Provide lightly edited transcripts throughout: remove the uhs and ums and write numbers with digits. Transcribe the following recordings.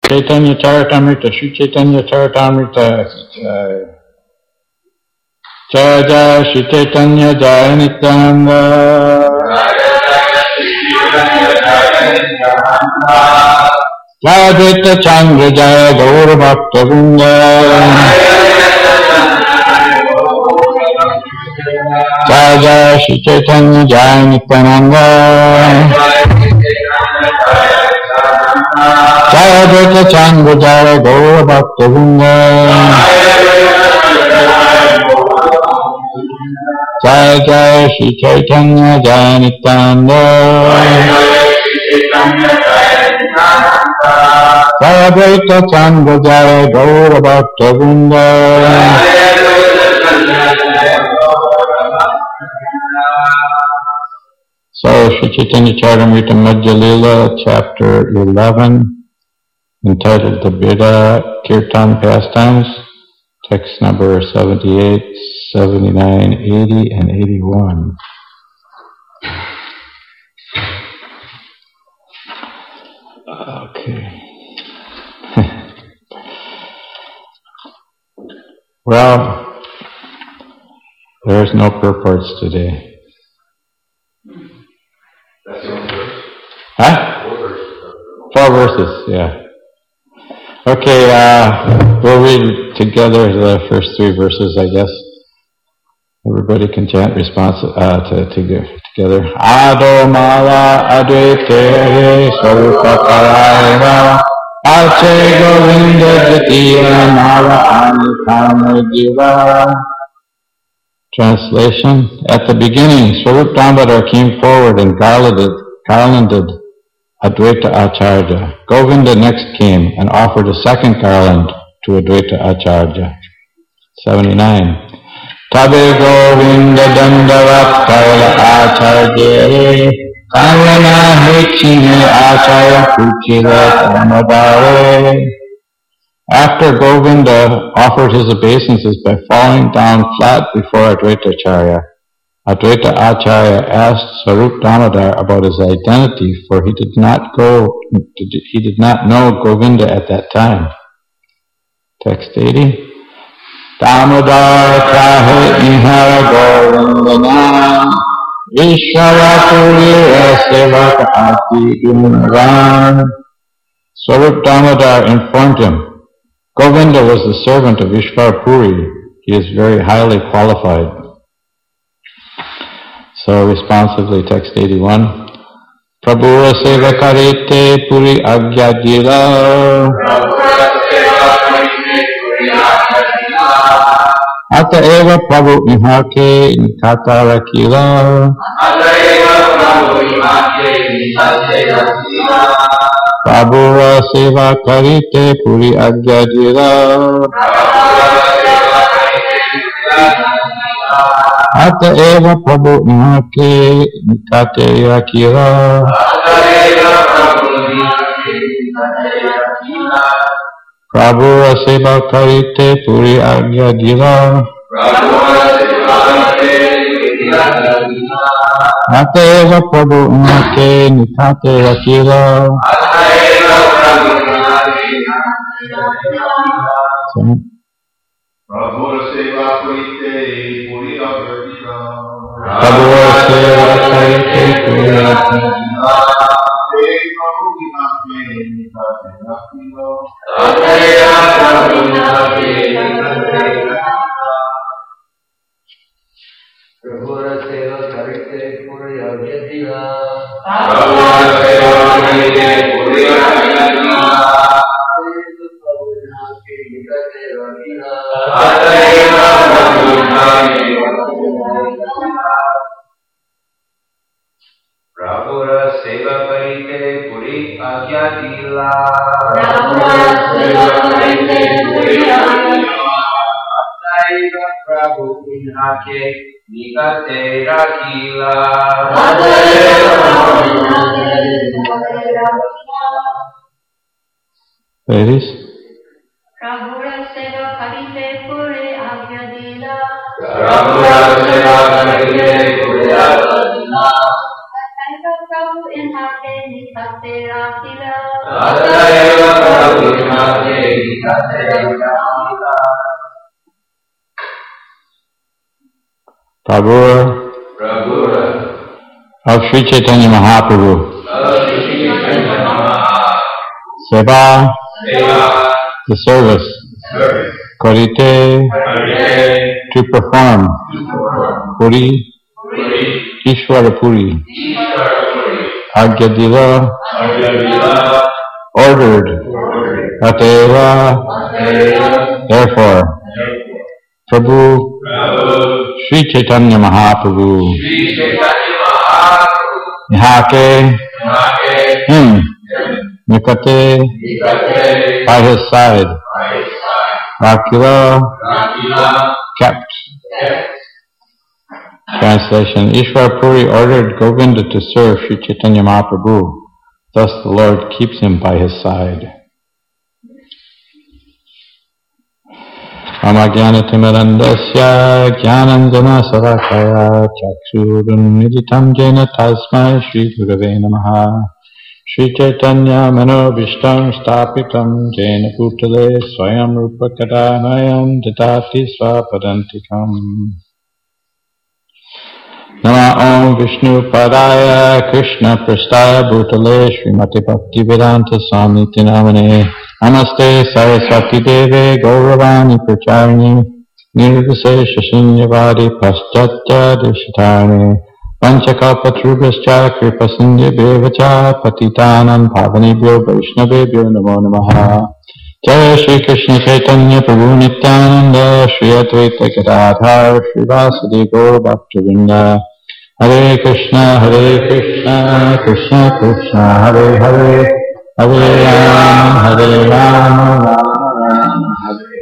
Chaitanya Charitamrita, Shri Chaitanya Charitamrita. Jaya Jaya Shri Chaitanya Jaya Nityananda. Jaya Advaita Chandra Jaya Gaur Bhakta Vrinda. Jaya Jaya Shri Chaitanya Jaya Nityananda. Jaya Advaita Chandra Jaya Gaur Bhakta Vrinda. Jaya Jaya Shri Chaitanya Jaya Nityananda. Jaya Advaita Chandra Jaya Gaur Bhakta Vrinda. So, Shri Chaitanya Charitamrita Madhya Lila, chapter 11, entitled the Bida Kirtan Pastimes, text number 78, 79, 80, and 81. Okay. Well, there's no purports today. That's the only verse? Huh? 4 verses. 4 verses, yeah. Okay, we'll read together the first 3 verses, I guess. Everybody can chant response together. Ado mala advaite sarupakayava ache govinda jatiya nava anukama jiva. Translation. At the beginning, Swarup Damodar came forward and garlanded Advaita Acharya. Govinda next came and offered a second garland to Advaita Acharya. 79. Tabe Govinda Dandavat Kaila Acharya Kavana Hechine Acharya Kuchira Damodare. After Govinda offered his obeisances by falling down flat before Advaita Acharya, Advaita Acharya asked Swarup Damodar about his identity, for he did not know Govinda at that time. Text 80. Damodar kahe ihara Govindana Ishvara Purira Sevaka Ati Gunavan. Swarup Damodar informed him, Govinda was the servant of Ishvara Puri. He is very highly qualified. So responsively, text 81. Prabhu seva karite puri agyadila. Ata eva Prabhu ihake nikata rakila. Prabhu seva karite puri agyadila. Ata eva Prabhu ihake nikate rakila. Prabhu seva karite puri agyadila. Ata eva Prabhu ihake nikate rakila. Prabhu seva karite puri agyadila. Prabhu seva karite puri agyadila. Prabhura seva karite puri agyadila. Ataiva Prabhu inhake nikate rakila. Ladies. Prabhura seva karite puri agyadila. Prabhura seva karite puri agyadila. Prabhu inhake nikate rakila. Ataiva Prabhu Prabhu of Sri Chaitanya Mahaprabhu. Seva, the service. Karite, to perform. Puri, Ishvara Puri. Agyadila, ordered. Ateva, therefore. Prabhu, Sri Chaitanya Mahaprabhu. Nihake, him. Nikate, by his side. Rakila, kept. Translation: Ishvara Puri ordered Govinda to serve Sri Chaitanya Mahaprabhu. Thus the Lord keeps him by his side. Amagyanatimirandasya Jnananjana Sarakaya Chakshurun Niditam Jena Tasmai Shri Gurave Namaha. Shri Chaitanya Manobishtam Stapitam Jena Bhutale Swayam Rupa Kadanayam Dadati Swapadantikam. Nama Om Vishnu Padaya Krishna Prastaya Bhutale Srimati Bhakti Vedanta Samiti Namane. Namaste Saraswati Deve Gauravani Pracharini Nirvisesha Shunyavadi Paschatya Dishitarni Panchakalpatrubhascha Kripasindhya Bevacha Patitanam Pavanibhyo Vaishnavebhyo Namo Namaha. Jaya Shri Krishna Chaitanya Prabhu Nityananda Shri Advaita Gadadhar Shri Vasudeva Gaur Bhaktivinoda. Hare Krishna Krishna Krishna Hare Hare Hare Rama Rama Rama Hare.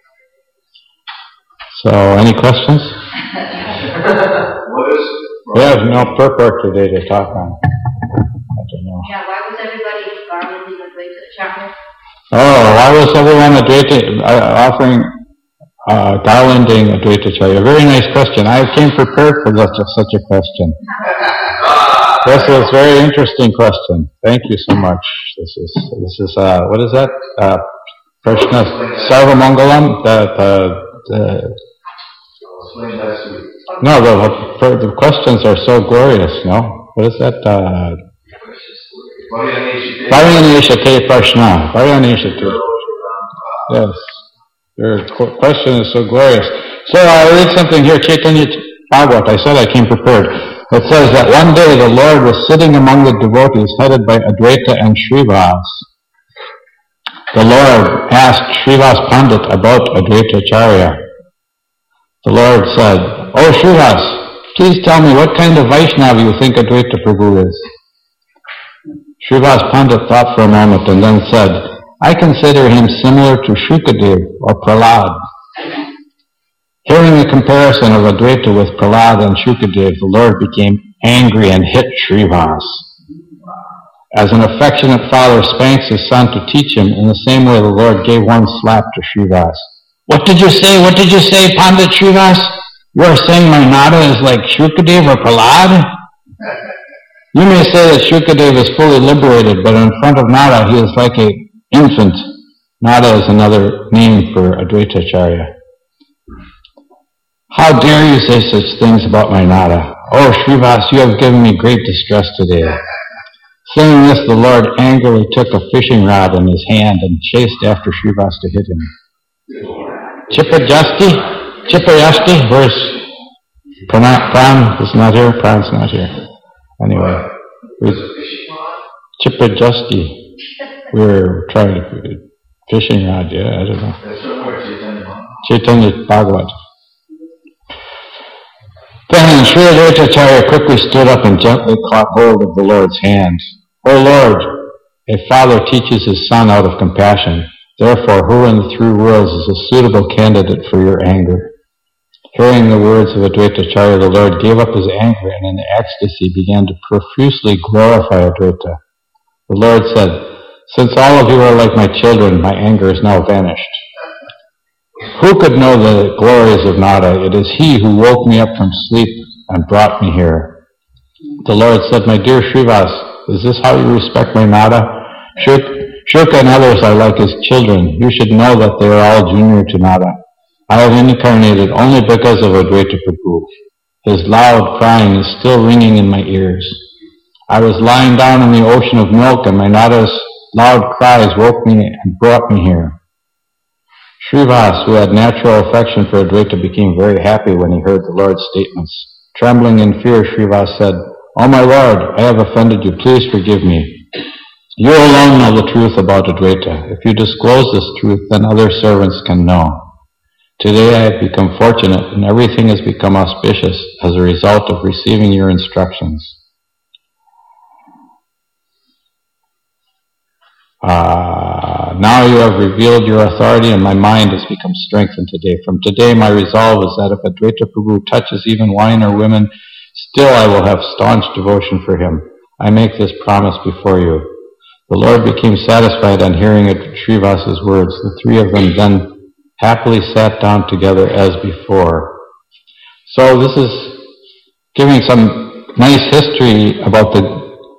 So, any questions? We have no purport today to talk on. I don't know. Yeah, why was everybody garlanding Advaita Acharya? Oh, why was everyone offering garlanding Advaita Acharya? A very nice question. I came prepared for such a question. This is a very interesting question. Thank you so much. This is what is that? Prashna Sarvamangalam. No, the questions are so glorious. No, what is that? Varyaneshate Prashna. Varyaneshate. Yes, your question is so glorious. So I read something here, Chaitanya Bhagavat. I said I came prepared. It says that one day the Lord was sitting among the devotees headed by Advaita and Srivas. The Lord asked Srivas Pandit about Advaita Acharya. The Lord said, "Oh Srivas, please tell me what kind of Vaishnava you think Advaita Prabhu is." Srivas Pandit thought for a moment and then said, "I consider him similar to Shukadev or Prahlad." Hearing the comparison of Advaita with Prahlad and Shukadev, the Lord became angry and hit Srivas. As an affectionate father spanks his son to teach him, in the same way the Lord gave one slap to Srivas. What did you say? What did you say, Pandit Srivas? You are saying my Nada is like Shukadev or Prahlad? You may say that Shukadev is fully liberated, but in front of Nada he is like an infant. Nada is another name for Advaita Acharya. How dare you say such things about my Nada? Oh, Srivas, you have given me great distress today. Saying this, the Lord angrily took a fishing rod in his hand and chased after Srivas to hit him. Chipayasti, where's Pran is not here, Pran's not here. Anyway, Chipajasti, we're trying to, fishing rod, yeah, I don't know. Chaitanya Bhagavat. Then Sri Advaita Acharya quickly stood up and gently caught hold of the Lord's hand. O Lord, a father teaches his son out of compassion. Therefore, who in the three worlds is a suitable candidate for your anger? Hearing the words of Advaita Acharya, the Lord gave up his anger and in ecstasy began to profusely glorify Advaita. The Lord said, "Since all of you are like my children, my anger is now vanished. Who could know the glories of Nada? It is he who woke me up from sleep and brought me here." The Lord said, "My dear Srivas, is this how you respect my Nada? Shuka and others are like his children. You should know that they are all junior to Nara. I have incarnated only because of Advaita Prabhu. His loud crying is still ringing in my ears. I was lying down in the ocean of milk, and my Nara's loud cries woke me and brought me here. Srivas, who had natural affection for Advaita, became very happy when he heard the Lord's statements. Trembling in fear, Srivas said, "O my Lord, I have offended you. Please forgive me. You alone know the truth about Advaita. If you disclose this truth, then other servants can know. Today I have become fortunate, and everything has become auspicious as a result of receiving your instructions." Now you have revealed your authority, and my mind has become strengthened today. From today my resolve is that if Advaita Prabhu touches even wine or women, still I will have staunch devotion for him. I make this promise before you. The Lord became satisfied on hearing Srivas's words. The three of them then happily sat down together as before. So this is giving some nice history about the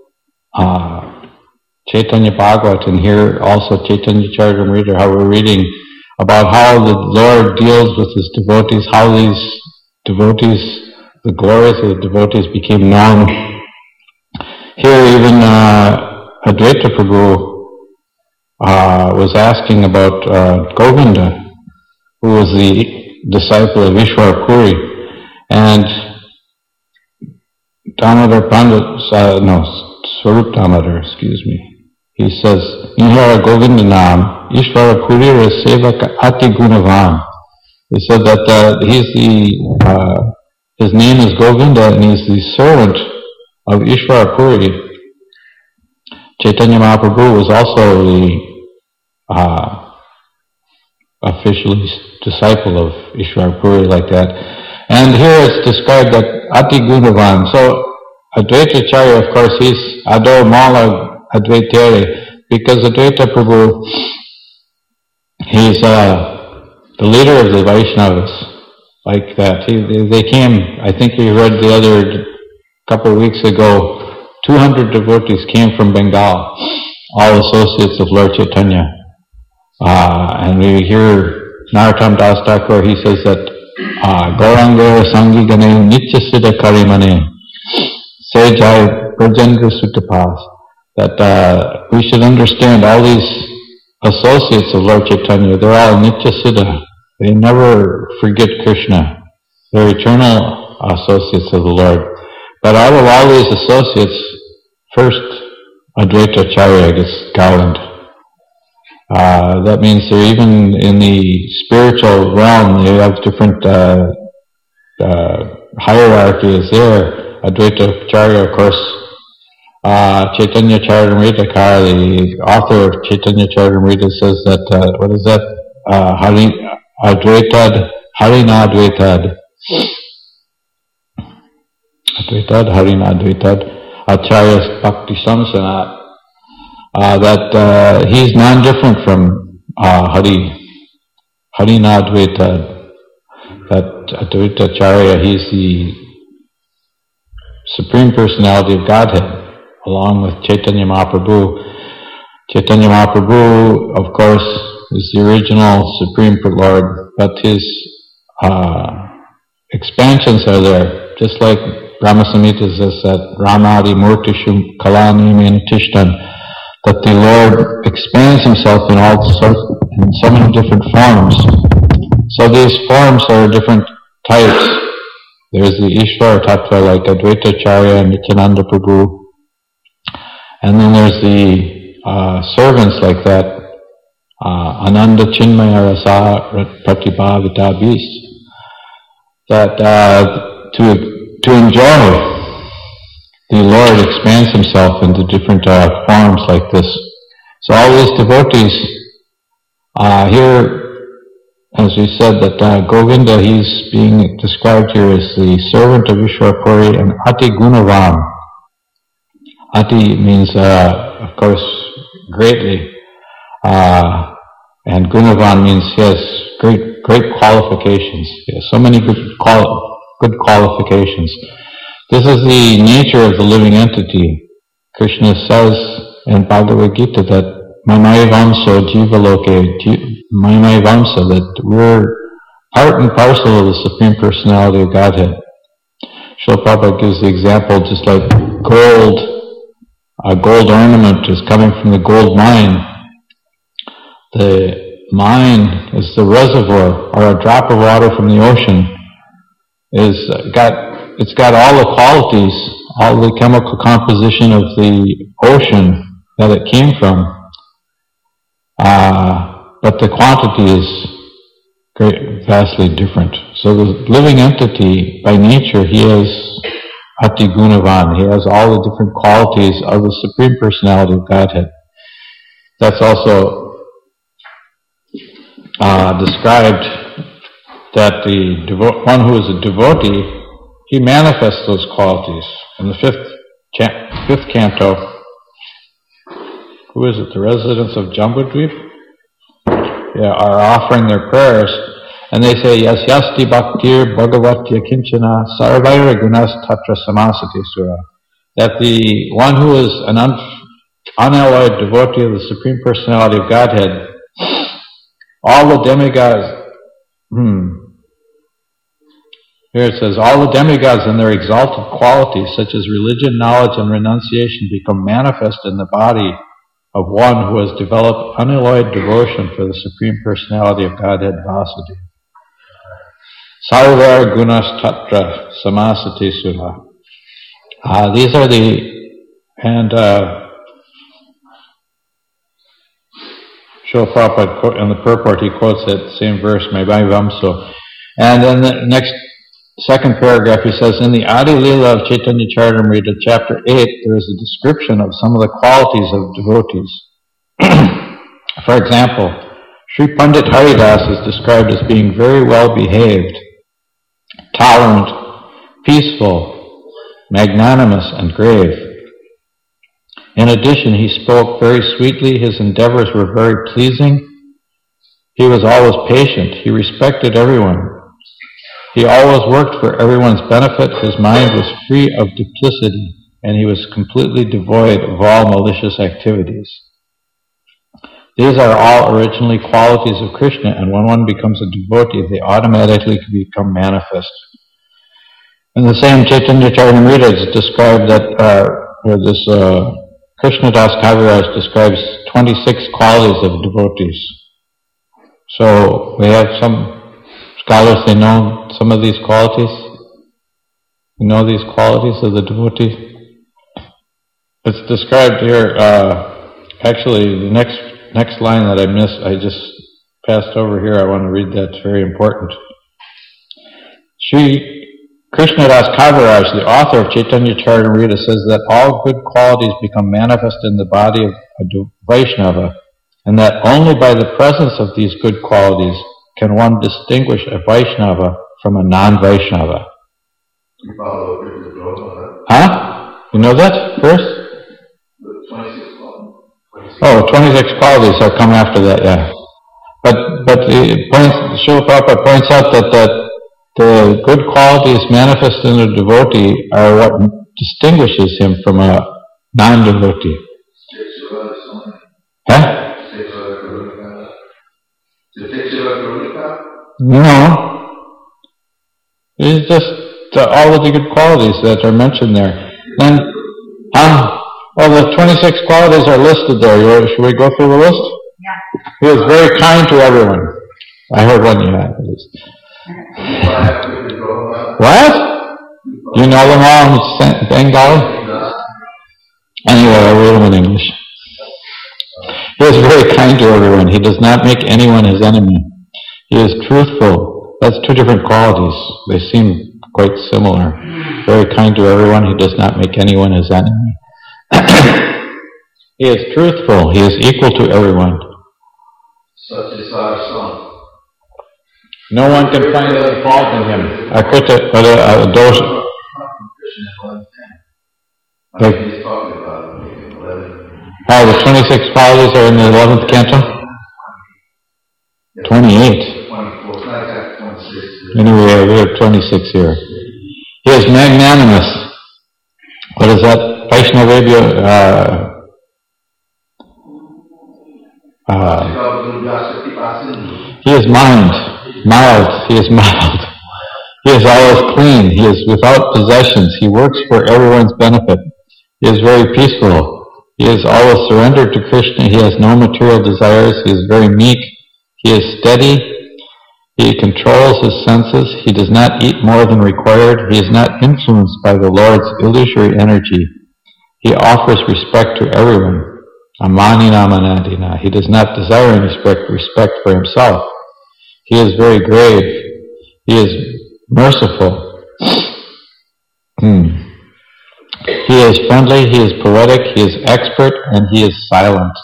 Chaitanya Bhagavat, and here also Chaitanya Charitamrita, how we're reading about how the Lord deals with his devotees, how these devotees, the glories of the devotees became known. Here even Advaita Prabhu was asking about Govinda, who was the disciple of Ishwar Puri, and Damodar Pandit, Swarup Damodar, excuse me. He says, "Nihara Govinda Nam, Ishvara Purira Sevaka Ati Gunavan." He said that his name is Govinda, and he's the servant of Ishvara Puri. Chaitanya Mahaprabhu was also the officially disciple of Ishvara Puri like that. And here it's described that Ati Gunavan. So Advaita Acharya, of course, he's Ado Mala Advaitari, because Advaita Prabhu, he's the leader of the Vaishnavas, like that. They came, I think we read the other couple of weeks ago, 200 devotees came from Bengal, all associates of Lord Chaitanya. And we hear Narottam Das Thakur, he says that Gauranga Sangi Gane Nitya Siddha Karimane Sejai Prajendra Sutapas, that we should understand all these associates of Lord Chaitanya, they're all Nitya Siddha. They never forget Krishna. They're eternal associates of the Lord. But out of all these associates, first Advaita Acharya gets garland. That means they're even in the spiritual realm, they have different hierarchies there. Advaita Acharya, of course, Chaitanya Charitamrita, the author of Chaitanya Charitamrita, says that, what is that? Advaitad, Harina Advaitad. Advaitad, Harina Advaitad, Acharya Bhakti Samsanat. That he's non-different from Harina Advaitad. That Advaita Acharya, he's the Supreme Personality of Godhead, along with Chaitanya Mahaprabhu. Chaitanya Mahaprabhu, of course, is the original Supreme Lord, but his expansions are there, just like Brahma Samhita says that Ramadi Murtishu Kalani Tishtan, that the Lord expands himself in in so many different forms. So these forms are different types. There's the Ishvara Tattva like Advaita Acharya and Nityananda Prabhu. And then there's the servants like that, Ananda Chinmaya Rasa Pratibhavita Beast, that to enjoy, the Lord expands himself into different forms like this. So all these devotees, here, as we said, that Govinda, he's being described here as the servant of Ishwar Puri and Ati Gunavan. Ati means, of course, greatly, and Gunavan means he has great qualifications. He has so many good qualifications. This is the nature of the living entity. Krishna says in Bhagavad Gita that Manai Vamso Jivaloke, Manai Vamsa, that we're part and parcel of the Supreme Personality of Godhead. Srila Prabhupada gives the example, just like gold, a gold ornament is coming from the gold mine. The mine is the reservoir, or a drop of water from the ocean. It's got all the qualities, all the chemical composition of the ocean that it came from, but the quantity is vastly different. So the living entity, by nature, he is Ati Gunavan. He has all the different qualities of the Supreme Personality of Godhead. That's also described that the one who is a devotee, he manifests those qualities. In the fifth canto, who is it? The residents of Jambudvip? Yeah, are offering their prayers, and they say, Yasyasti Bhaktir Bhagavatya Kinchana Sarvaira Gunas Tatra Samasati Sura. That the one who is an unalloyed devotee of the Supreme Personality of Godhead, all the demigods, here it says, all the demigods and their exalted qualities, such as religion, knowledge, and renunciation, become manifest in the body of one who has developed unalloyed devotion for the Supreme Personality of Godhead, Vasudeva. Sarvar Gunas Tatra Samasati Sura. These are and Srila Prabhupada, in the purport, he quotes that same verse, Maimai Vamso. And in the next second paragraph, he says, in the Adi Lila of Chaitanya Charitamrita, chapter 8, there is a description of some of the qualities of devotees. For example, Sri Pandit Haridas is described as being very well behaved, tolerant, peaceful, magnanimous, and grave. In addition, he spoke very sweetly, his endeavors were very pleasing, he was always patient, he respected everyone. He always worked for everyone's benefit, his mind was free of duplicity, and he was completely devoid of all malicious activities. These are all originally qualities of Krishna, and when one becomes a devotee, they automatically become manifest. In the same Chaitanya Charitamrita, it's described that Krishnadas Kaviraj describes 26 qualities of devotees. So we have some scholars, they know some of these qualities. You know these qualities of the devotee? It's described here, actually the next line that I missed, I just passed over here, I want to read that, it's very important. Sri Krishnadas Kaviraj, the author of Chaitanya Charitamrita, says that all good qualities become manifest in the body of a Vaishnava, and that only by the presence of these good qualities can one distinguish a Vaishnava from a non-Vaishnava. Huh? You know that verse? 26 qualities are come after that, yeah. But Srila Prabhupada points out that the good qualities manifest in a devotee are what distinguishes him from a non-devotee. Huh? No. It's just all of the good qualities that are mentioned there. And, the 26 qualities are listed there. Should we go through the list? Yeah. He was very kind to everyone. I heard one you had, at least. What? You know them all in Bengali? Anyway, I'll read them in English. He is very kind to everyone. He does not make anyone his enemy. He is truthful. That's two different qualities. They seem quite similar. Very kind to everyone. He does not make anyone his enemy. He is truthful. He is equal to everyone. Such is our son. No one can find any fault in him. The 26 qualities are in the 11th canto? 28. Anyway, we have 26 here. He is magnanimous. What is that? Vaishnavabhya, He is mild. He is mild. He is always clean. He is without possessions. He works for everyone's benefit. He is very peaceful. He is always surrendered to Krishna. He has no material desires. He is very meek. He is steady. He controls his senses. He does not eat more than required. He is not influenced by the Lord's illusory energy. He offers respect to everyone. Amanina manadina. He does not desire any respect for himself. He is very grave. He is merciful. He is friendly. He is poetic. He is expert, and he is silent.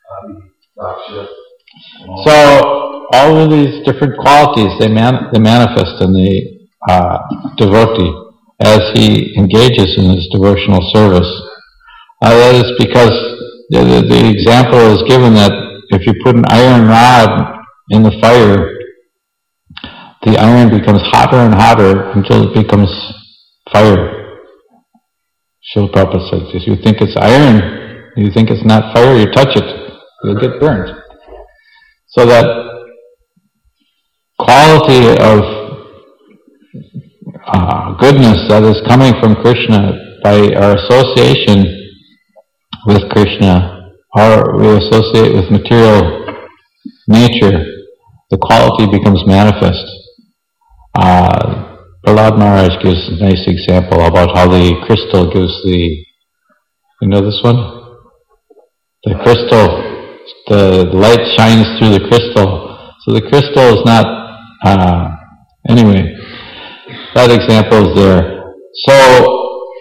So all of these different qualities they manifest in the devotee as he engages in his devotional service. That is because the example is given that if you put an iron rod in the fire, the iron becomes hotter and hotter until it becomes fire. Srila Prabhupada says, if you think it's iron, you think it's not fire, you touch it, you'll get burned. So that quality of goodness that is coming from Krishna by our association with Krishna, or we associate with material nature, the quality becomes manifest. Prahlad Maharaj gives a nice example about how the crystal gives the, you know this one? The crystal, the light shines through the crystal. So the crystal is not, anyway, that example is there. So,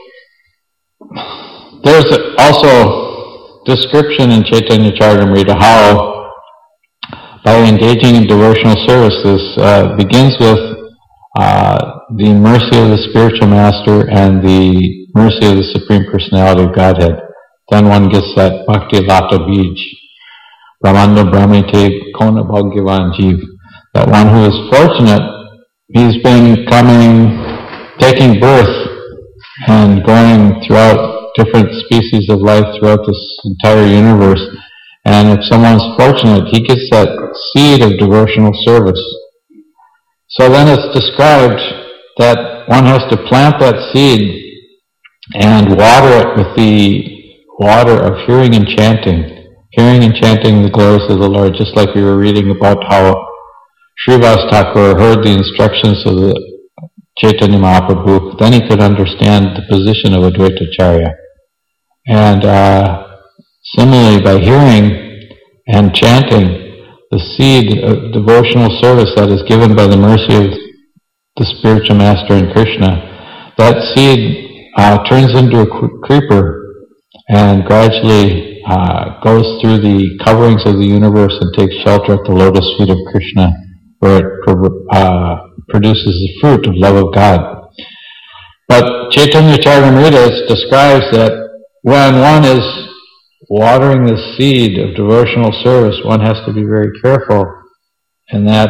there's also description in Chaitanya Charitamrita how by engaging in devotional service, this begins with the mercy of the spiritual master and the mercy of the Supreme Personality of Godhead. Then one gets that Bhakti Lata Bij, Brahmanda Brahmite Kona Bhagyavan Jeev. That one who is fortunate, he's been taking birth and going throughout different species of life throughout this entire universe. And if someone's fortunate, he gets that seed of devotional service. So then it's described that one has to plant that seed and water it with the water of hearing and chanting the glories of the Lord, just like we were reading about how Srivas Thakur heard the instructions of the Chaitanya Mahaprabhu, then he could understand the position of Advaitacharya. And similarly, by hearing and chanting, the seed of devotional service that is given by the mercy of the spiritual master in Krishna, that seed turns into a creeper and gradually goes through the coverings of the universe and takes shelter at the lotus feet of Krishna, where it produces the fruit of love of God. But Chaitanya Charitamrita describes that when one is watering the seed of devotional service, one has to be very careful in that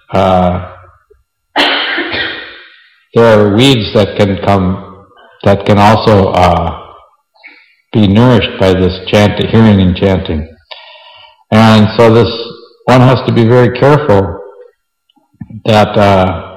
there are weeds that can come, that can also be nourished by this hearing and chanting. And so one has to be very careful that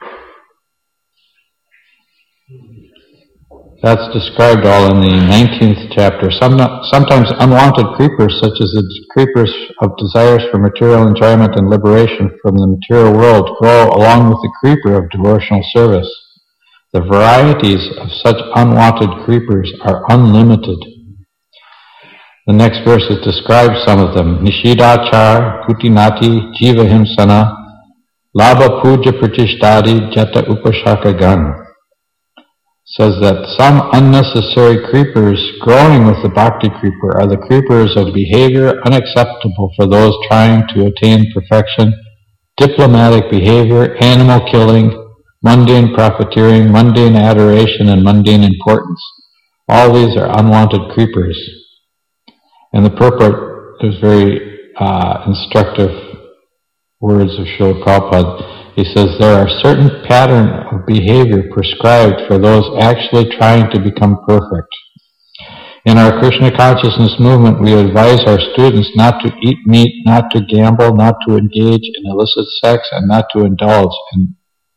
that's described all in the 19th chapter. Sometimes unwanted creepers, such as the creepers of desires for material enjoyment and liberation from the material world, grow along with the creeper of devotional service. The varieties of such unwanted creepers are unlimited. The next verses describe some of them. Nishidachar, Putinati, Jiva Himsana, Labha Puja Pratishtadi, Jata Upashaka Gan. Says that some unnecessary creepers growing with the bhakti creeper are the creepers of behavior unacceptable for those trying to attain perfection, diplomatic behavior, animal killing, mundane profiteering, mundane adoration, and mundane importance. All these are unwanted creepers. In the purport, there's very instructive words of Srila Prabhupada. He says there are certain pattern of behavior prescribed for those actually trying to become perfect. In our Krishna consciousness movement, we advise our students not to eat meat, not to gamble, not to engage in illicit sex, and not to indulge in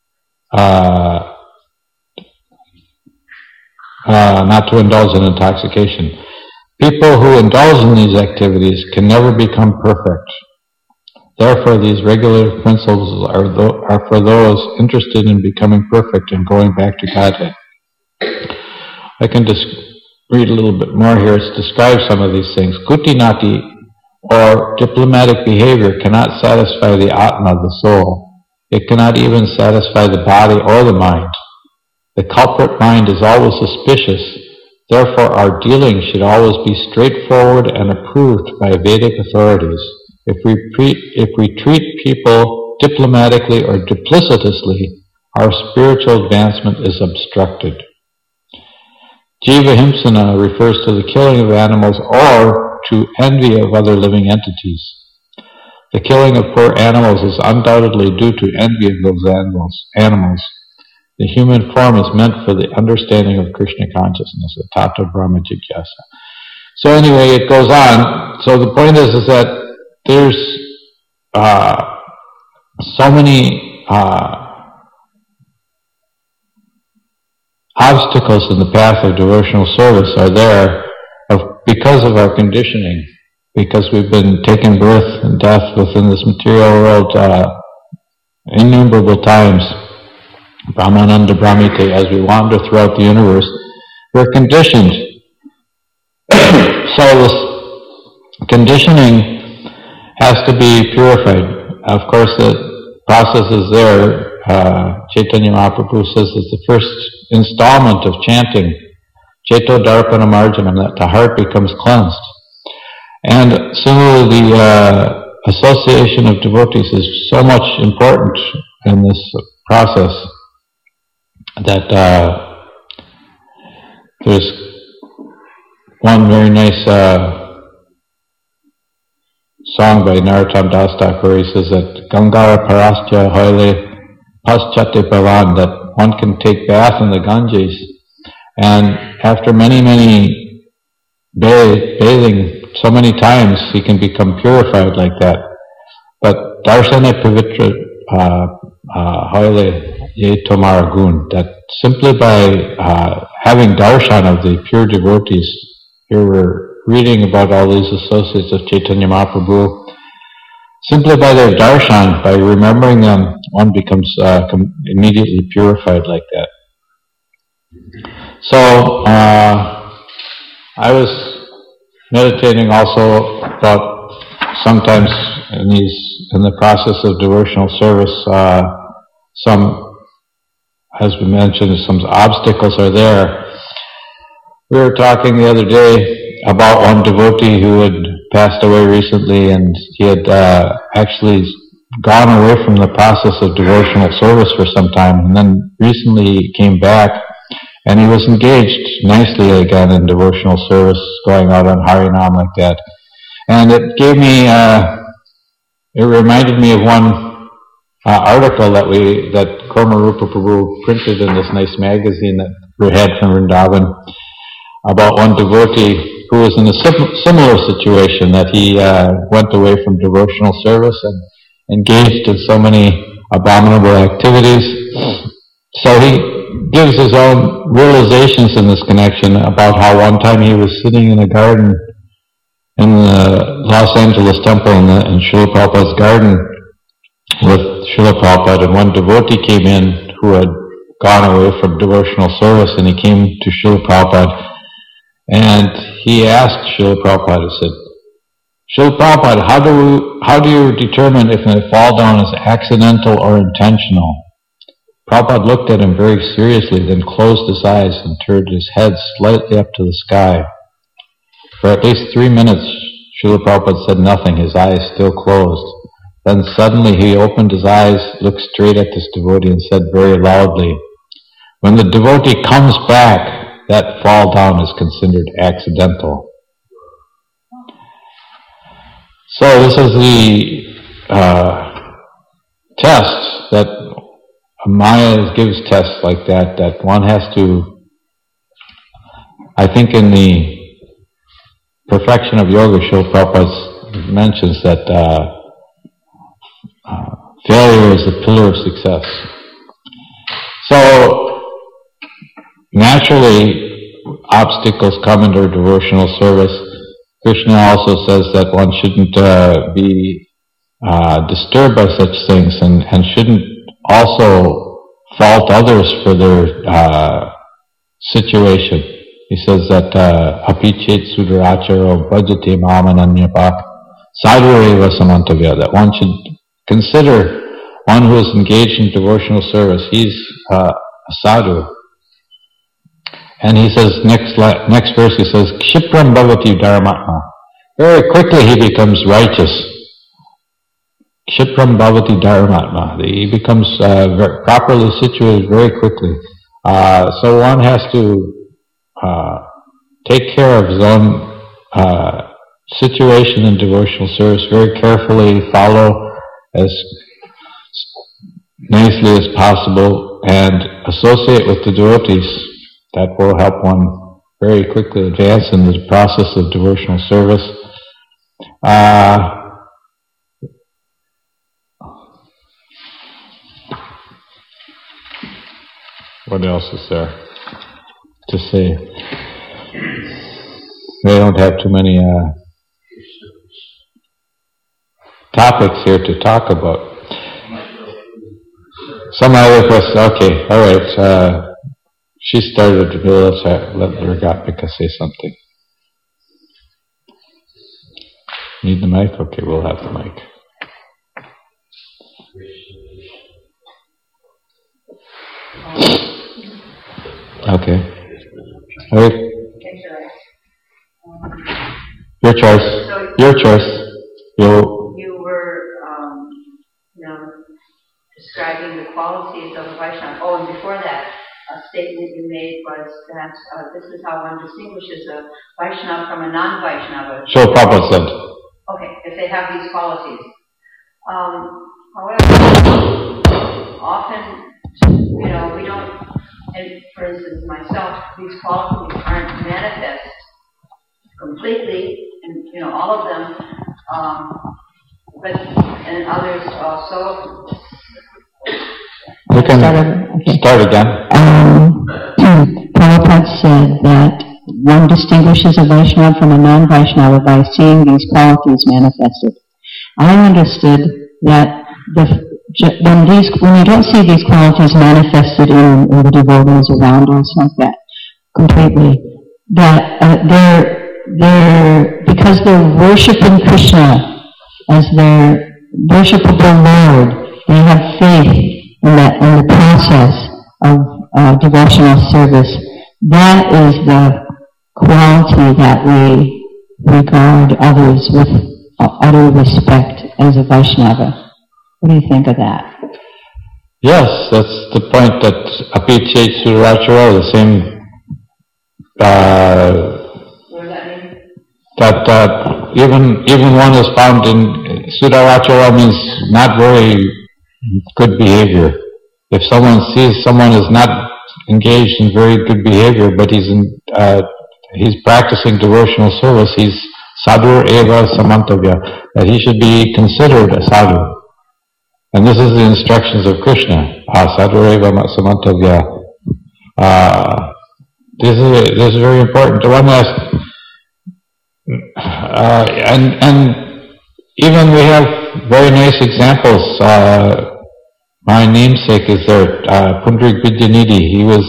intoxication. People who indulge in these activities can never become perfect. Therefore, these regulative principles are for those interested in becoming perfect and going back to Godhead. I can just read a little bit more here. It describes some of these things. Kutinati, or diplomatic behavior, cannot satisfy the Atma, the soul. It cannot even satisfy the body or the mind. The culprit mind is always suspicious. Therefore, our dealing should always be straightforward and approved by Vedic authorities. If we treat people diplomatically or duplicitously, our spiritual advancement is obstructed. Jiva himsana refers to the killing of animals or to envy of other living entities. The killing of poor animals is undoubtedly due to envy of those animals. The human form is meant for the understanding of Krishna consciousness, a Tata Brahma Jigyasa. So anyway, it goes on. So the point is that there's so many obstacles in the path of devotional service are there because of our conditioning, because we've been taking birth and death within this material world innumerable times. Brahmananda Brahmite, as we wander throughout the universe, we're conditioned. So this conditioning has to be purified. Of course, the process is there. Chaitanya Mahaprabhu says it's the first installment of chanting, Cheto Darpana Marjanam, that the heart becomes cleansed. And similarly, the association of devotees is so much important in this process that there's one very nice song by Narottam Das Thakur where he says that Gangara Parastya Hoile Paschate Bhavan, that one can take bath in the Ganges, and after many bathing so many times, he can become purified like that. But Darshana Pavitra Hoile Ye Tomara Gun, that simply by having darshan of the pure devotees, here we're reading about all these associates of Chaitanya Mahaprabhu, simply by their darshan, by remembering them, one becomes immediately purified like that. So, I was meditating also about sometimes in the process of devotional service, as we mentioned, some obstacles are there. We were talking the other day about one devotee who had passed away recently, and he had actually gone away from the process of devotional service for some time, and then recently he came back, and he was engaged nicely again in devotional service, going out on Harinam like that. And it gave me, it reminded me of one article that Korma Rupa Prabhu printed in this nice magazine that we had from Vrindavan about one devotee who was in a similar situation, that he went away from devotional service and engaged in so many abominable activities. So he gives his own realizations in this connection about how one time he was sitting in a garden in the Los Angeles temple in Srila Prabhupada's garden with Srila Prabhupada, and one devotee came in who had gone away from devotional service, and he came to Srila Prabhupada and he asked Srila Prabhupada, he said, Srila Prabhupada, how do you determine if a fall down is accidental or intentional? Prabhupada looked at him very seriously, then closed his eyes and turned his head slightly up to the sky. For at least 3 minutes, Srila Prabhupada said nothing, his eyes still closed. Then suddenly he opened his eyes, looked straight at this devotee, and said very loudly, when the devotee comes back, that fall down is considered accidental. So this is the test that Maya gives tests like that one has to, I think in the perfection of yoga, Srila Prabhupada mentions that failure is the pillar of success. So, naturally, obstacles come in our devotional service. Krishna also says that one shouldn't be disturbed by such things and shouldn't also fault others for their situation. He says that apichet sudaracharo bhajate mamananyapa sadhureva samantavya, that one should consider one who is engaged in devotional service. He's a sadhu. And he says, next verse he says, Kshipram bhavati dharmatma. Very quickly he becomes righteous. Kshipram bhavati dharmatma. He becomes properly situated very quickly. So one has to take care of his own situation in devotional service very carefully, follow as nicely as possible, and associate with the devotees. That will help one very quickly advance in the process of devotional service. What else is there to say? We don't have too many topics here to talk about. Some other question. Okay, all right. She started to do. Let Ragatmika say something. Need the mic? Okay, we'll have the mic. Okay. All right. Your choice. Your choice. You were, describing the qualities of a Vaishnava. Oh, and before that, a statement you made was that this is how one distinguishes a Vaishnava from a non-Vaishnava. So Prabhupada said. Okay, if they have these qualities. However, often, we don't, and for instance, myself, these qualities aren't manifest completely, and all of them, and others also. We can start again. Prabhupada said that one distinguishes a Vaishnava from a non-Vaishnava by seeing these qualities manifested. I understood that when you don't see these qualities manifested in the devotees around us like that completely, that they're because they're worshiping Krishna as their worshipable Lord, they have faith in the process of devotional service. That is the quality that we regard others with utter respect as a Vaishnava. What do you think of that? Yes, that's the point that apichet sudaracharo, the same that even one is found in sudarachara means not very good behavior. If someone sees someone is not engaged in very good behavior, but he's practicing devotional service, he's sadhur eva samantavya, that he should be considered a sadhu. And this is the instructions of Krishna, sadhur eva samantavya. This is very important. One last, and even we have very nice examples. My namesake is there, Pundarik Vidyanidhi. He was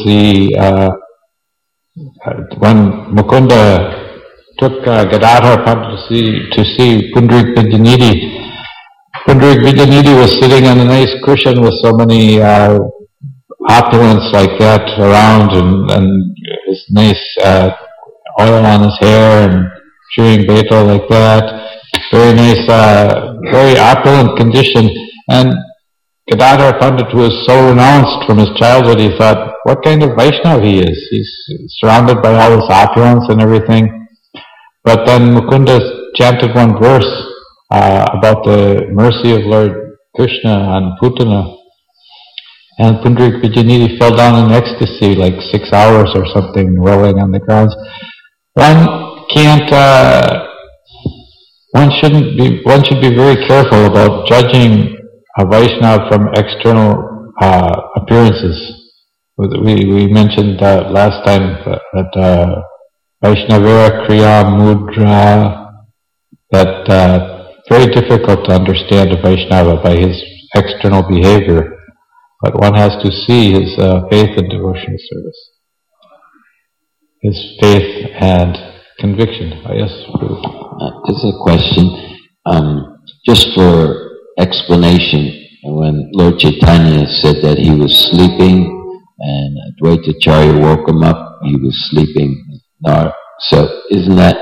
when Mukunda took Gadadhar Pandit to see Pundarik Vidyanidhi. Pundarik Vidyanidhi was sitting on a nice cushion with so many opulence like that around, and his nice oil on his hair and chewing betel like that. Very nice, very opulent condition. And Gadadhar Pandit was so renounced from his childhood, he thought, what kind of Vaishnava he is? He's surrounded by all this opulence and everything. But then Mukunda chanted one verse about the mercy of Lord Krishna on Putana. And Pundarik Vidyanidhi fell down in ecstasy, like 6 hours or something, rolling on the ground. can't, one should be very careful about judging a Vaishnava from external appearances. We mentioned last time that Vaishnavira Kriya Mudra, that very difficult to understand a Vaishnava by his external behavior, but one has to see his faith and devotional service, his faith and conviction. Yes, this is a question, just for explanation. When Lord Chaitanya said that he was sleeping and Advaita Acharya woke him up, he was sleeping. So isn't that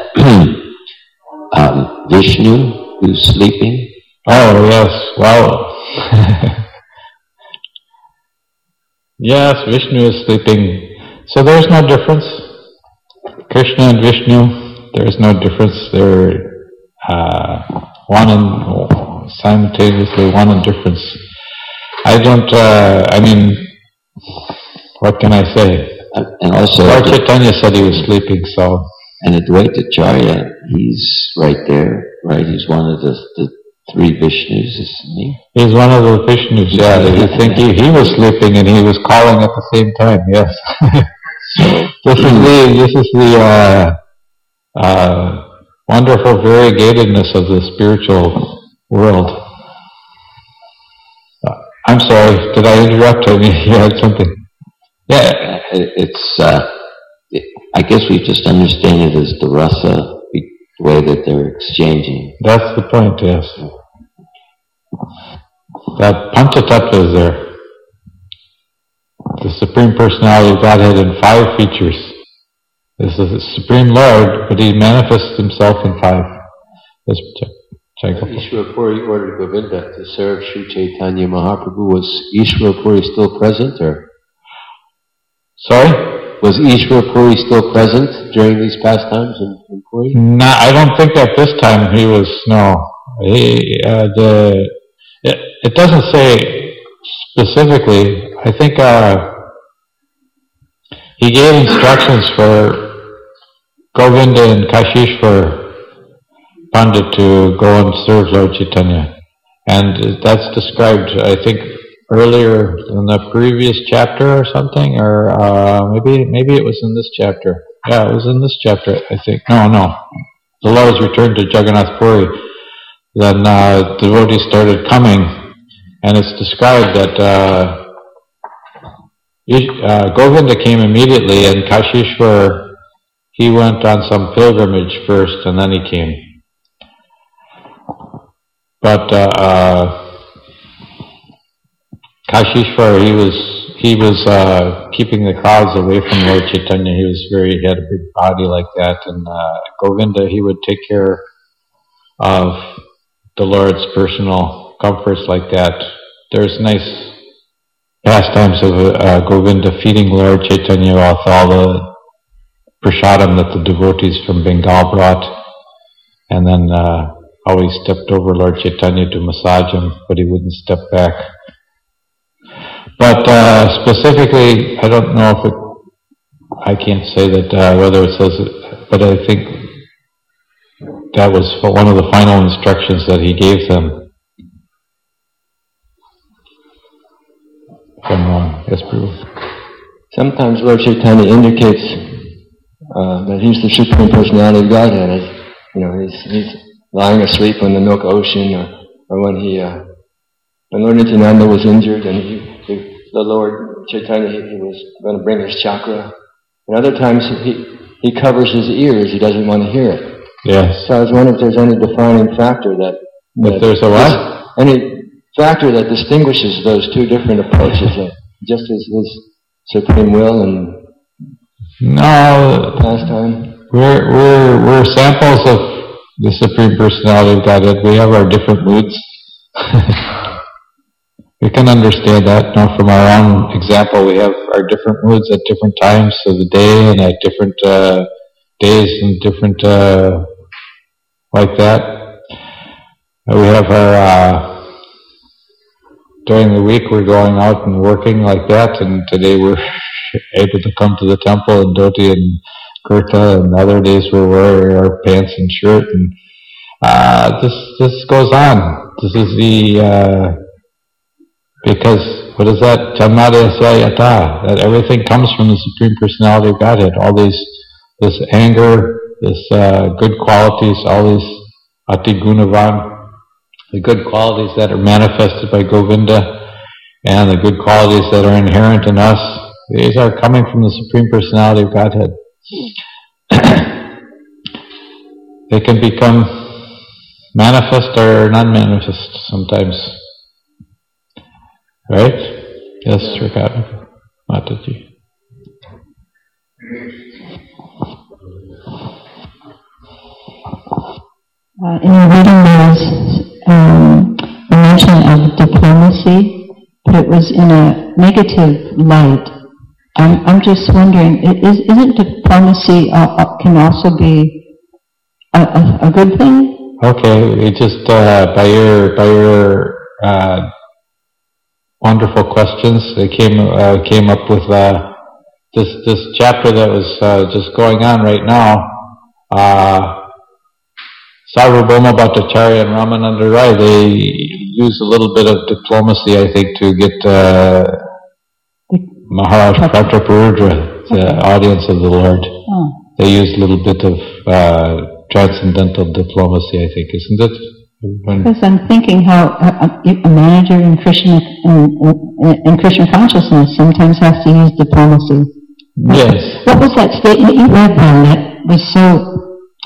Vishnu who's sleeping? Oh yes, well, yes, Vishnu is sleeping. So there's no difference. Krishna and Vishnu, there's no difference. They're one and simultaneously one and difference. What can I say? And also, Lord Chaitanya said he was sleeping, so. And Advaita Acharya, he's right there, right? He's one of the three Vishnus, isn't he? He's one of the Vishnus, yeah. You think he was sleeping and he was calling at the same time, yes. This is the wonderful variegatedness of the spiritual world. I'm sorry, did I interrupt? You had something? Yeah, it's, I guess we just understand it as the rasa, the way that they're exchanging. That's the point, yes. That Panchatattva is there. The Supreme Personality of Godhead in 5 features. This is the Supreme Lord, but he manifests himself in 5. Yes, Ishwara Puri ordered Govinda to serve Sri Chaitanya Mahaprabhu. Was Ishwara Puri still present, or? Sorry? Was Ishwara Puri still present during these pastimes in Puri? No, I don't think at this time he was, no. It doesn't say specifically. I think he gave instructions for Govinda and Kashishwar Pandit to go and serve Lord Chaitanya. And that's described, I think, earlier in the previous chapter or something, or maybe it was in this chapter. Yeah, it was in this chapter, I think. No. The Lord's returned to Jagannath Puri. Then devotees started coming, and it's described that Govinda came immediately, and Kashishwar, he went on some pilgrimage first, and then he came. But Kashishwar, he was keeping the crowds away from Lord Chaitanya. He had a big body like that, and Govinda, he would take care of the Lord's personal comforts like that. There's nice pastimes of Govinda feeding Lord Chaitanya with all the prasadam that the devotees from Bengal brought, and then always stepped over Lord Chaitanya to massage him, but he wouldn't step back. But specifically, I don't know if I can't say that whether it says it, but I think that was one of the final instructions that he gave them. If I'm wrong. Yes, Prabhu. Sometimes Lord Chaitanya indicates that he's the Supreme Personality of Godhead. He's lying asleep on the Milk Ocean, or when Lord Nityananda was injured and the Lord Chaitanya, he was going to bring his chakra. And other times he covers his ears, he doesn't want to hear it. Yes. So I was wondering if there's any defining factor that there's a what? Any factor that distinguishes those two different approaches, just as his supreme will and pastime. We're samples of the Supreme Personality of Godhead. We have our different moods. We can understand that. Now, from our own example, we have our different moods at different times of the day and at different days and different like that. We have our during the week we're going out and working like that, and today we're able to come to the temple and dhoti and kurta, and other days we'll wear our pants and shirt, and this goes on. This is the because what is that? Janmada Yata, that everything comes from the Supreme Personality of Godhead. All this anger, this good qualities, all these Ati Gunavan, the good qualities that are manifested by Govinda, and the good qualities that are inherent in us, these are coming from the Supreme Personality of Godhead. They can become manifest or non-manifest sometimes. Right? Yes, Srikata Mataji. In your reading there was a mention of diplomacy, but it was in a negative light. I'm just wondering, isn't diplomacy can also be a good thing? Okay, we just by your wonderful questions, they came up with this chapter that was just going on right now. Sarvabhauma Bhattacharya and Ramananda Rai, they use a little bit of diplomacy, I think, to get Maharaj Prataparudra, the audience of the Lord. Oh. They use a little bit of transcendental diplomacy, I think, isn't it? Because I'm thinking how a manager in Krishna consciousness sometimes has to use diplomacy. Yes. What was that statement you read then that was so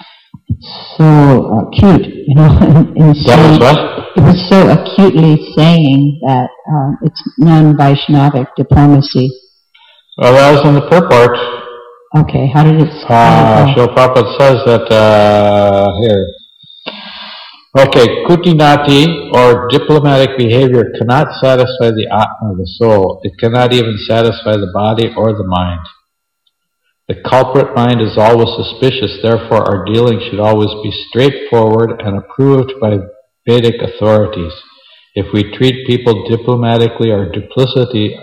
cute, you know? That was what? It was so acutely saying that it's non-Vaishnavic diplomacy. Well, that was in the purport. Okay, how did it? Srila Prabhupada says that here. Okay, kutinati or diplomatic behavior cannot satisfy the atma, the soul. It cannot even satisfy the body or the mind. The culprit mind is always suspicious, therefore our dealing should always be straightforward and approved by Vedic authorities. If we treat people diplomatically or duplicitously,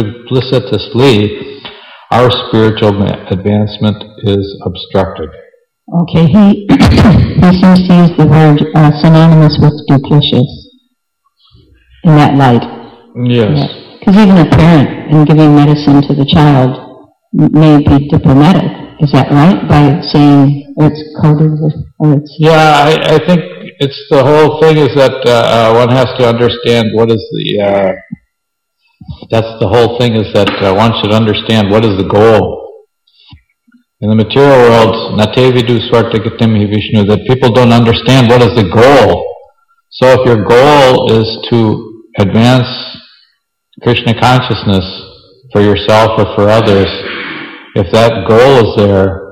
our spiritual advancement is obstructed. Okay, he seems to use the word synonymous with duplicitous in that light. Yes. Because even a parent, in giving medicine to the child, may be diplomatic. Is that right? By saying it's coded with, or it's... Yeah, I think it's the whole thing is that one has to understand what is the... that's the whole thing is that one should understand what is the goal. In the material world, nate vidu swartagatim hi Vishnu, that people don't understand what is the goal. So if your goal is to advance Krishna consciousness for yourself or for others, if that goal is there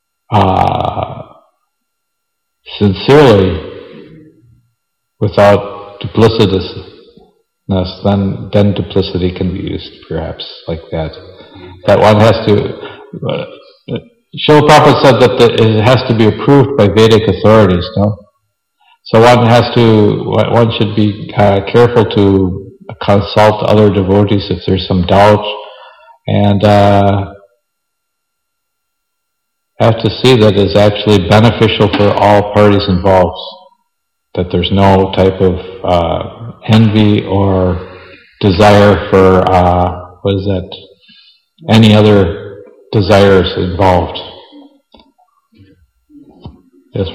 sincerely, without duplicitousness, then duplicity can be used, perhaps, like that. That one has to... Srila Prabhupada said that it has to be approved by Vedic authorities, no? So one should be careful to consult other devotees if there's some doubt, and have to see that it's actually beneficial for all parties involved, that there's no type of envy or desire for, any other desires involved. Yes.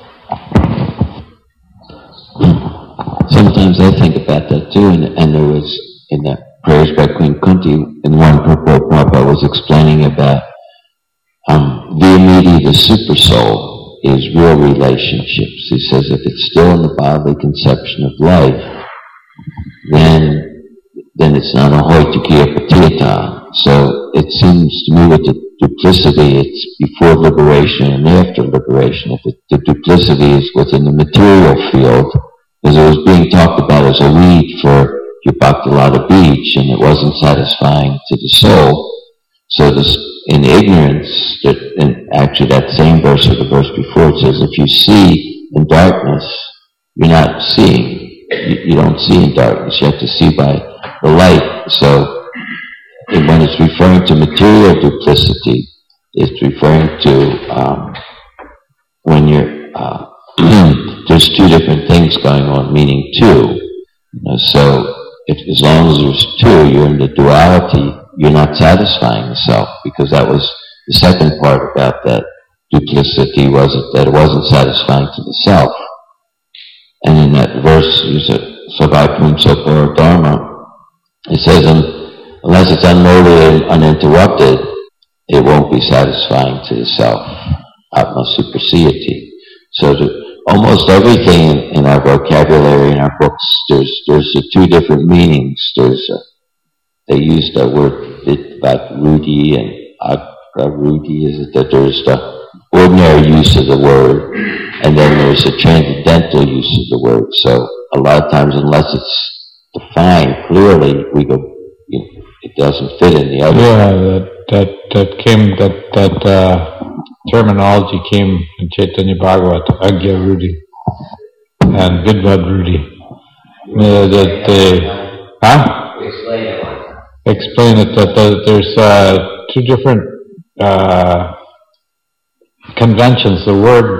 Sometimes I think about that too, and there was in the prayers by Queen Kunti, in one purport Prabhupada was explaining about Vyamiti, the super soul, is real relationships. He says if it's still in the bodily conception of life, then it's not a hoitikiya patita. So it seems to me with the duplicity, it's before liberation and after liberation. If the duplicity is within the material field, as it was being talked about as a weed for Bhaktilata Beach, and it wasn't satisfying to the soul. So this, in ignorance, and actually that same verse or the verse before, it says, if you see in darkness, you're not seeing. You don't see in darkness. You have to see by the light. So when it's referring to material duplicity, It's referring to when you're there's two different things going on, meaning two. So as long as there's two, you're in the duality. You're not satisfying the self, because that was the second part about that duplicity, that it wasn't satisfying to the self. And in that verse, Savai Pumsopara Dharma, it says, unless it's unmotivated and uninterrupted, it won't be satisfying to the self. Atma Suprasiyati. So almost everything in our vocabulary, in our books, there's the two different meanings. They use the word about Rudi and Rudi, is it that there's the ordinary use of the word, and then there's the transcendental use of the word. So a lot of times, unless it's defined clearly, we go, it doesn't fit in the other. Yeah, that terminology came in Chaitanya Bhagavat, Agya Rudi and Vidvad Rudi. Explain it, that there's two different conventions. The word,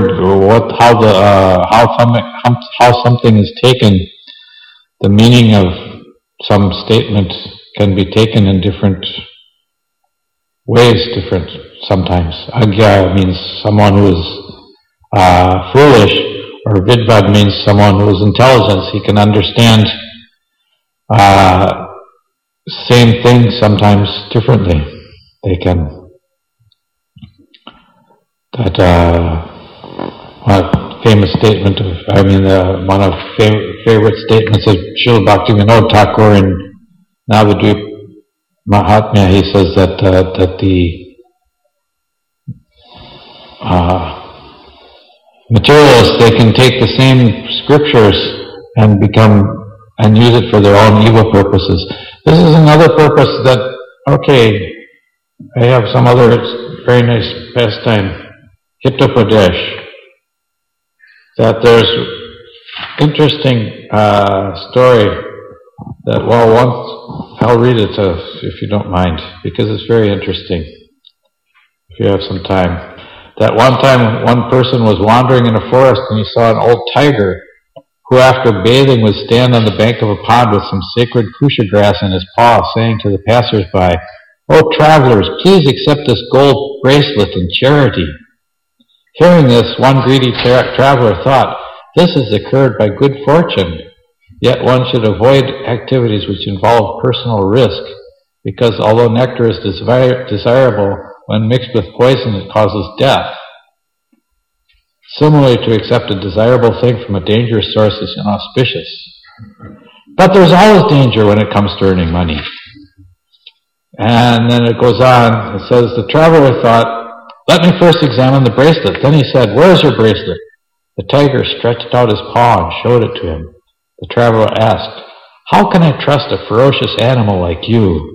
how something is taken. The meaning of some statement can be taken in different ways, sometimes. Agya means someone who is foolish, or Vidvad means someone who is intelligent. He can understand same thing sometimes differently. They can. One famous statement one of favorite statements of Srila Bhaktivinoda Thakur in Navadvip Mahatmya, he says that the materialists, they can take the same scriptures and use it for their own evil purposes. This is another purpose that, I have some other very nice pastime, Hitopadesh, that there's interesting story that, once, I'll read it if you don't mind, because it's very interesting, if you have some time. That one time, one person was wandering in a forest and he saw an old tiger who, after bathing, would stand on the bank of a pond with some sacred kusha grass in his paw, saying to the passers-by, "O travelers, please accept this gold bracelet in charity." Hearing this, one greedy traveler thought, "This has occurred by good fortune. Yet one should avoid activities which involve personal risk, because although nectar is desirable, when mixed with poison it causes death. Similarly, to accept a desirable thing from a dangerous source is inauspicious. But there's always danger when it comes to earning money." And then it goes on, it says, the traveler thought, "Let me first examine the bracelet." Then he said, "Where is your bracelet?" The tiger stretched out his paw and showed it to him. The traveler asked, "How can I trust a ferocious animal like you?"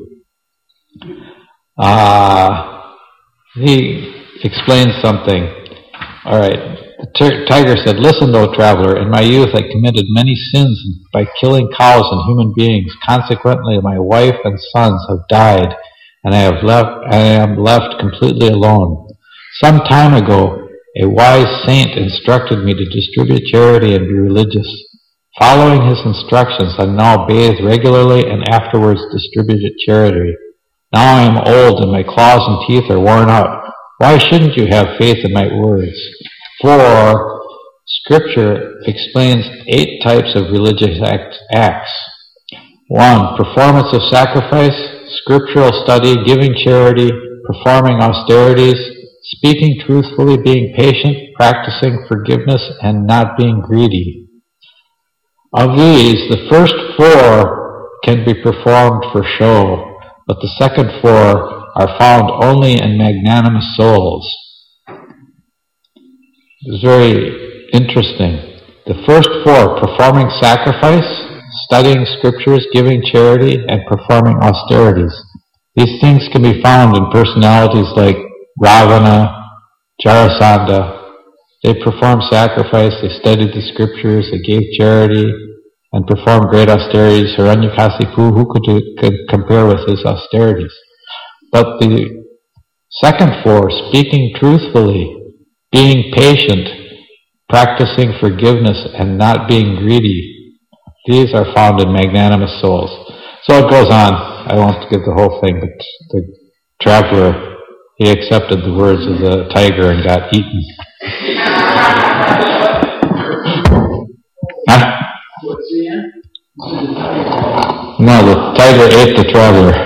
He explains something. All right. The tiger said, "Listen, O traveler, in my youth I committed many sins by killing cows and human beings. Consequently, my wife and sons have died, and I am left completely alone. Some time ago, a wise saint instructed me to distribute charity and be religious. Following his instructions, I now bathe regularly and afterwards distributed charity. Now I am old and my claws and teeth are worn out. Why shouldn't you have faith in my words? For Scripture explains 8 types of religious acts. 1. Performance of sacrifice, scriptural study, giving charity, performing austerities, speaking truthfully, being patient, practicing forgiveness, and not being greedy. Of these, the first 4 can be performed for show, but the second 4 are found only in magnanimous souls. It's very interesting. The first 4, performing sacrifice, studying scriptures, giving charity, and performing austerities. These things can be found in personalities like Ravana, Jarasandha. They performed sacrifice, they studied the scriptures, they gave charity, and performed great austerities. Hiranyakasipu, who could compare with his austerities? But the Second four, speaking truthfully, being patient, practicing forgiveness, and not being greedy. These are found in magnanimous souls. So it goes on. I won't give the whole thing, but the traveler, he accepted the words of the tiger and got eaten. Huh? What's the end? No, the tiger ate the traveler.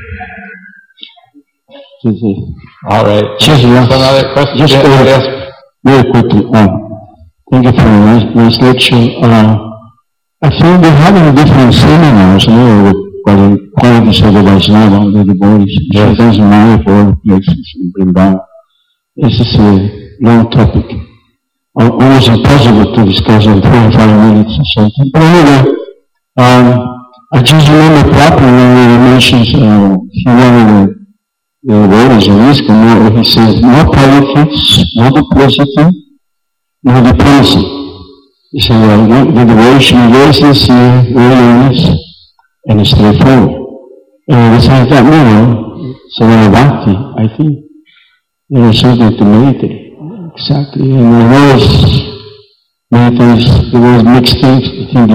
All right. Just another question? Just very quickly. Thank you for a nice lecture. I think we're having different seminars now with qualities of the Vaishnava, the devotees. Yes. It doesn't matter for other places in Vrindavan. This is a long topic. Almost impossible to discuss in 45 minutes or something. But anyway, I just remember properly when he mentions one of the devotees in ISKCON, where he says, no politics, no duplicity, no diplomacy. He said, the devotion is very sincere, very honest, and straightforward. And besides that, Saranabhakti, I think there is something to meditate. Exactly. And I notice many times there was mixed things. I think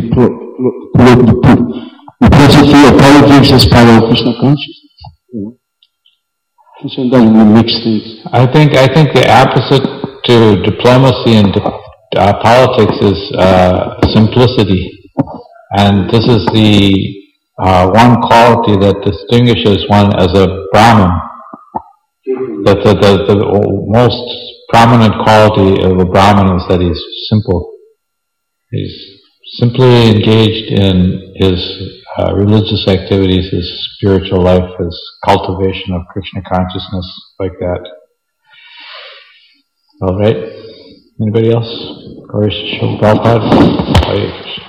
the philosophy of politics is part of Krishna consciousness. And sometimes we mix things. I think the opposite to diplomacy and politics is simplicity, and this is the one quality that distinguishes one as a Brahmin. That the most prominent quality of a Brahmin is that he's simple. He's simply engaged in his religious activities, his spiritual life, his cultivation of Krishna consciousness, like that. All right. Anybody else? Gaurish Prabhupada? Hare Krishna.